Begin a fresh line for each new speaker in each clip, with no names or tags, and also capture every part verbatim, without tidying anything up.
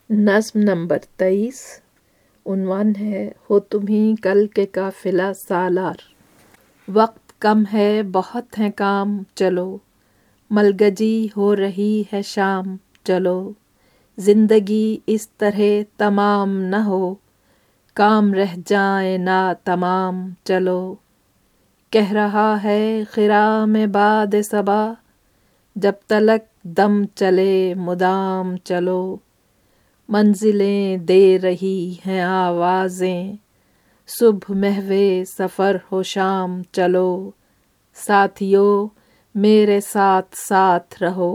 نظم نمبر تیئیس، عنوان ہے ہو تمہیں کل کے قافلہ سالار۔ وقت کم ہے بہت ہیں کام چلو، ملگجی ہو رہی ہے شام چلو، زندگی اس طرح تمام نہ ہو، کام رہ جائیں نا تمام چلو، کہہ رہا ہے خرام باد صبا، جب تلک دم چلے مدام چلو، منزلیں دے رہی ہیں آوازیں، صبح محو سفر ہو شام چلو، ساتھیو میرے ساتھ ساتھ رہو،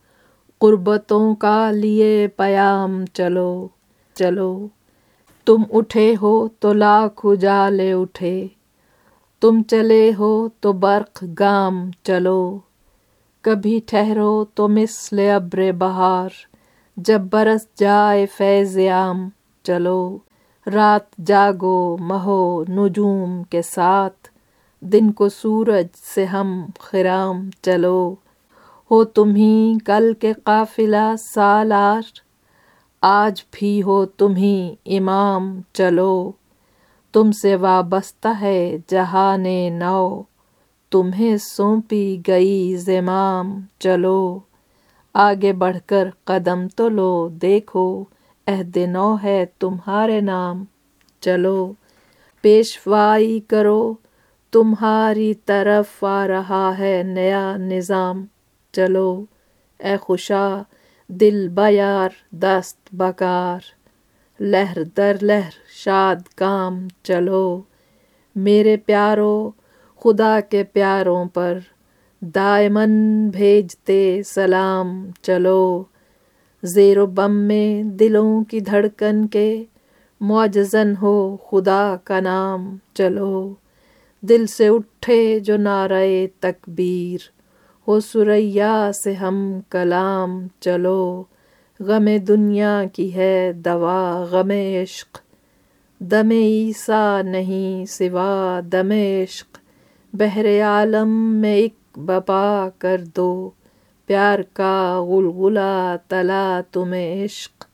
غربتوں کا لیے پیام چلو چلو، تم اٹھے ہو تو لاکھ اجالے اٹھے، تم چلے ہو تو برق گام چلو، کبھی ٹھہرو تو مثل ابر بہار، جب برس جائے فیض عام چلو، رات جاگو مہو نجوم کے ساتھ، دن کو سورج سے ہم خرام چلو، ہو تمہیں کل کے قافلہ سالار، آج بھی ہو تمہیں امام چلو، تم سے وابستہ ہے جہان نو، تمہیں سونپی گئی زمام چلو، آگے بڑھ کر قدم تو لو دیکھو، عہد نو ہے تمہارے نام چلو، پیشوائی کرو تمہاری طرف آ رہا ہے نیا نظام چلو، اے خوشا دل بیار دست بکار، لہر در لہر شاد کام چلو، میرے پیارو خدا کے پیاروں پر دائماً بھیجتے سلام چلو، زیر و بم میں دلوں کی دھڑکن کے معجزاً ہو خدا کا نام چلو، دل سے اٹھے جو نعرہ تکبیر، ہو ثریا سے ہم کلام چلو، غم دنیا کی ہے دوا غم عشق، دم عیسیٰ نہیں سوا دم عشق، بحر عالم میں ایک بپا کر دو، پیار کا غلغلہ تلا تمہیں عشق